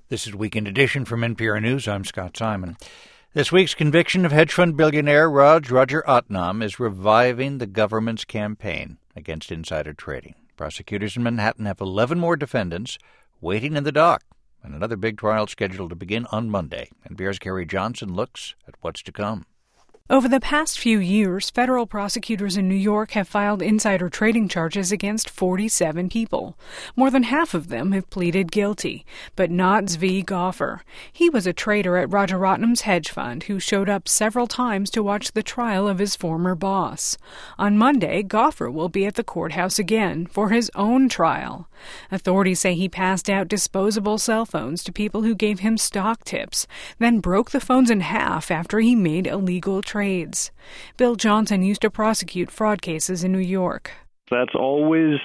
This is Weekend Edition from NPR News. I'm Scott Simon. This week's conviction of hedge fund billionaire Roger Otnam is reviving the government's campaign against insider trading. Prosecutors in Manhattan have 11 more defendants waiting in the dock, and another big trial scheduled to begin on Monday. NPR's Carrie Johnson looks at what's to come. Over the past few years, federal prosecutors in New York have filed insider trading charges against 47 people. More than half of them have pleaded guilty, but not Zvi Goffer. He was a trader at Roger Otnam's hedge fund who showed up several times to watch the trial of his former boss. On Monday, Goffer will be at the courthouse again for his own trial. Authorities say he passed out disposable cell phones to people who gave him stock tips, then broke the phones in half after he made illegal trades. Bill Johnson used to prosecute fraud cases in New York. That's always,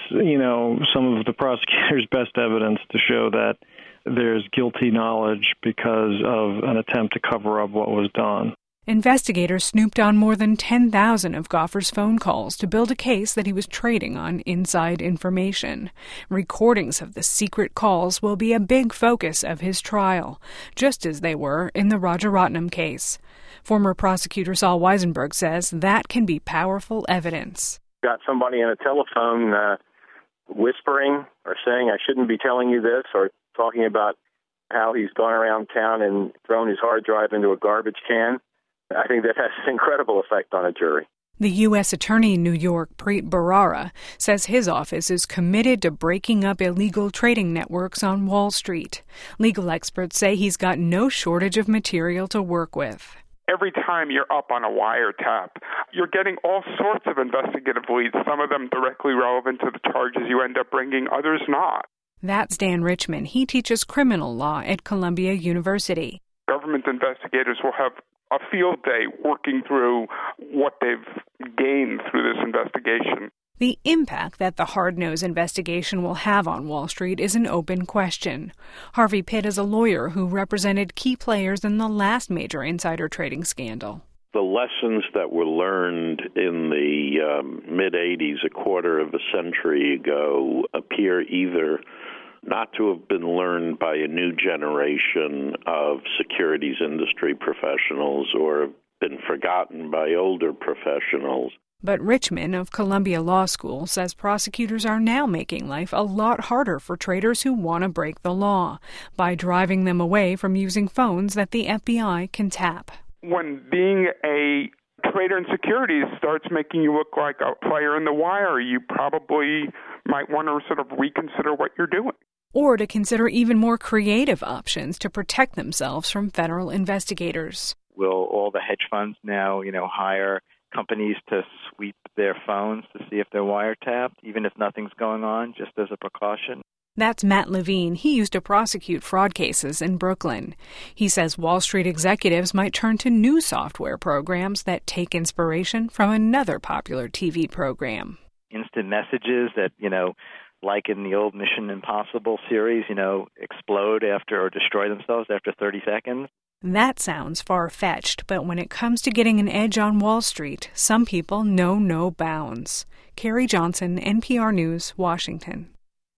some of the prosecutor's best evidence to show that there's guilty knowledge because of an attempt to cover up what was done. Investigators snooped on more than 10,000 of Goffer's phone calls to build a case that he was trading on inside information. Recordings of the secret calls will be a big focus of his trial, just as they were in the Roger Otnam case. Former prosecutor Saul Weisenberg says that can be powerful evidence. Got somebody on a telephone whispering or saying, I shouldn't be telling you this, or talking about how he's gone around town and thrown his hard drive into a garbage can. I think that has an incredible effect on a jury. The U.S. Attorney in New York, Preet Bharara, says his office is committed to breaking up illegal trading networks on Wall Street. Legal experts say he's got no shortage of material to work with. Every time you're up on a wiretap, you're getting all sorts of investigative leads, some of them directly relevant to the charges you end up bringing, others not. That's Dan Richman. He teaches criminal law at Columbia University. Government investigators will have a field day working through what they've gained through this investigation. The impact that the hard-nosed investigation will have on Wall Street is an open question. Harvey Pitt is a lawyer who represented key players in the last major insider trading scandal. The lessons that were learned in the mid-'80s, a quarter of a century ago, appear either not to have been learned by a new generation of securities industry professionals or have been forgotten by older professionals. But Richman of Columbia Law School says prosecutors are now making life a lot harder for traders who want to break the law by driving them away from using phones that the FBI can tap. When being a trader in securities starts making you look like a player in the wire, you probably might want to sort of reconsider what you're doing. Or to consider even more creative options to protect themselves from federal investigators. Will all the hedge funds now, hire companies to sweep their phones to see if they're wiretapped, even if nothing's going on, just as a precaution? That's Matt Levine. He used to prosecute fraud cases in Brooklyn. He says Wall Street executives might turn to new software programs that take inspiration from another popular TV program. Instant messages that, like in the old Mission Impossible series, explode after or destroy themselves after 30 seconds. That sounds far-fetched, but when it comes to getting an edge on Wall Street, some people know no bounds. Carrie Johnson, NPR News, Washington.